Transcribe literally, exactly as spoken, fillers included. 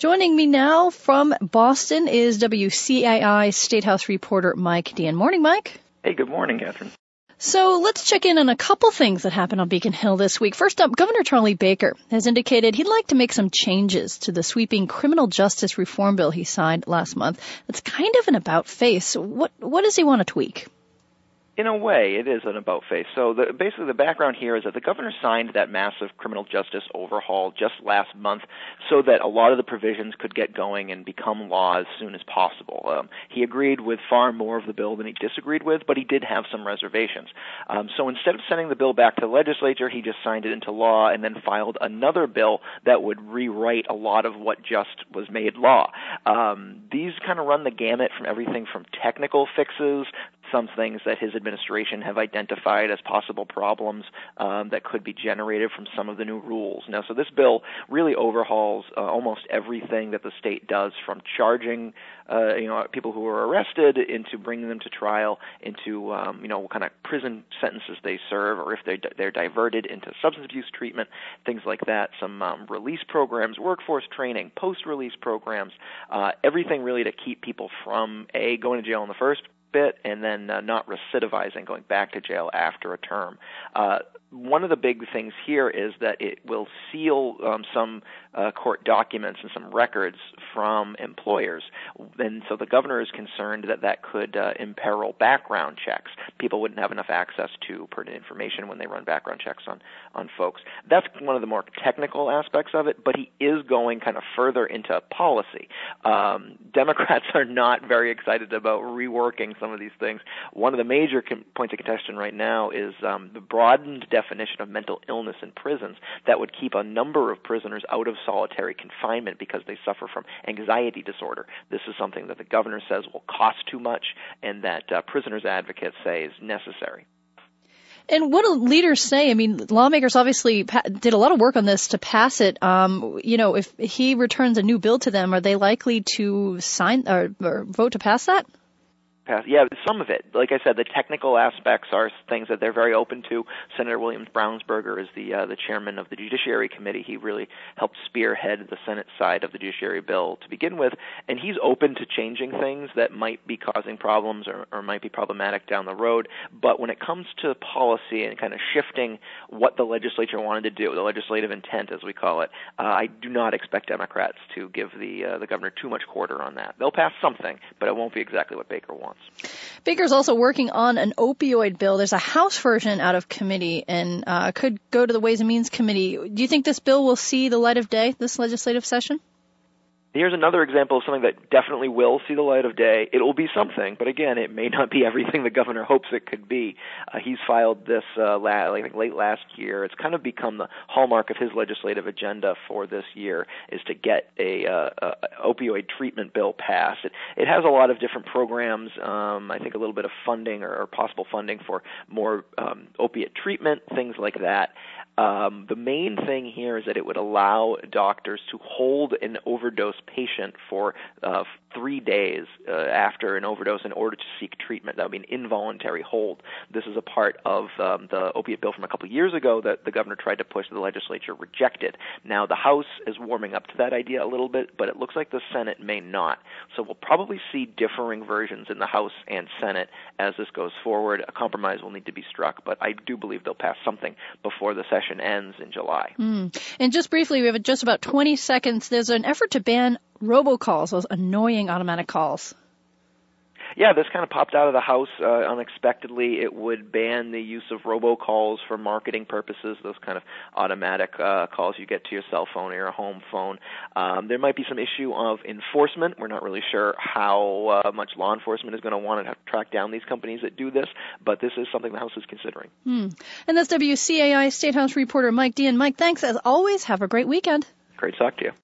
Joining me now from Boston is W C A I State House reporter Mike Dean. Morning, Mike. Hey, good morning, Catherine. So let's check in on a couple things that happened on Beacon Hill this week. First up, Governor Charlie Baker has indicated he'd like to make some changes to the sweeping criminal justice reform bill he signed last month. It's kind of an about-face. What, what does he want to tweak? In a way, it is an about-face. So the, basically the background here is that the governor signed that massive criminal justice overhaul just last month so that a lot of the provisions could get going and become law as soon as possible. Um, he agreed with far more of the bill than he disagreed with, but he did have some reservations. Um, so instead of sending the bill back to the legislature, he just signed it into law and then filed another bill that would rewrite a lot of what just was made law. Um, these kind of run the gamut from everything from technical fixes, some things that his administration have identified as possible problems um, that could be generated from some of the new rules. Now, so this bill really overhauls uh, almost everything that the state does, from charging uh, you know people who are arrested into bringing them to trial, into um, you know what kind of prison sentences they serve, or if they they're diverted into substance abuse treatment, things like that. Some um, release programs, workforce training, post-release programs, uh, everything really to keep people from a going to jail in the first bit and then uh, not recidivizing, going back to jail after a term. Uh, one of the big things here is that it will seal um, some uh, court documents and some records from employers. And so the governor is concerned that that could uh, imperil background checks. People wouldn't have enough access to pertinent information when they run background checks on, on folks. That's one of the more technical aspects of it, but he is going kind of further into policy. Um, Democrats are not very excited about reworking some of these things. One of the major com- points of contention right now is um, the broadened definition of mental illness in prisons that would keep a number of prisoners out of solitary confinement because they suffer from anxiety disorder. This is something that the governor says will cost too much and that uh, prisoners' advocates say is necessary. And what do leaders say? I mean, lawmakers obviously pa- did a lot of work on this to pass it. Um, you know, if he returns a new bill to them, are they likely to sign or, or vote to pass that? Yeah, some of it. Like I said, the technical aspects are things that they're very open to. Senator William Brownsberger is the uh, the chairman of the Judiciary Committee. He really helped spearhead the Senate side of the Judiciary bill to begin with, and he's open to changing things that might be causing problems or, or might be problematic down the road. But when it comes to policy and kind of shifting what the legislature wanted to do, the legislative intent, as we call it, uh, I do not expect Democrats to give the uh, the governor too much quarter on that. They'll pass something, but it won't be exactly what Baker wants. Baker's also working on an opioid bill. There's a House version out of committee and uh, could go to the Ways and Means Committee. Do you think this bill will see the light of day this legislative session? Here's another example of something that definitely will see the light of day. It will be something, but again, it may not be everything the governor hopes it could be. Uh, he's filed this uh, la- I think late last year. It's kind of become the hallmark of his legislative agenda for this year is to get a, uh, a opioid treatment bill passed. It, it has a lot of different programs. Um, I think a little bit of funding or, or possible funding for more um, opiate treatment, things like that. Um, the main thing here is that it would allow doctors to hold an overdose patient for uh, three days uh, after an overdose in order to seek treatment. That would be an involuntary hold. This is a part of um, the opiate bill from a couple of years ago that the governor tried to push, the legislature rejected. Now the House is warming up to that idea a little bit, but it looks like the Senate may not. So we'll probably see differing versions in the House and Senate as this goes forward. A compromise will need to be struck, but I do believe they'll pass something before the session ends in July. Mm. And just briefly, we have just about twenty seconds. There's an effort to ban robocalls, those annoying automatic calls. Yeah, this kind of popped out of the House uh, unexpectedly. It would ban the use of robocalls for marketing purposes, those kind of automatic uh, calls you get to your cell phone or your home phone. Um, there might be some issue of enforcement. We're not really sure how uh, much law enforcement is going to want to track down these companies that do this, but this is something the House is considering. Hmm. And that's W C A I State House reporter Mike Dean. Mike, thanks as always. Have a great weekend. Great to talk to you.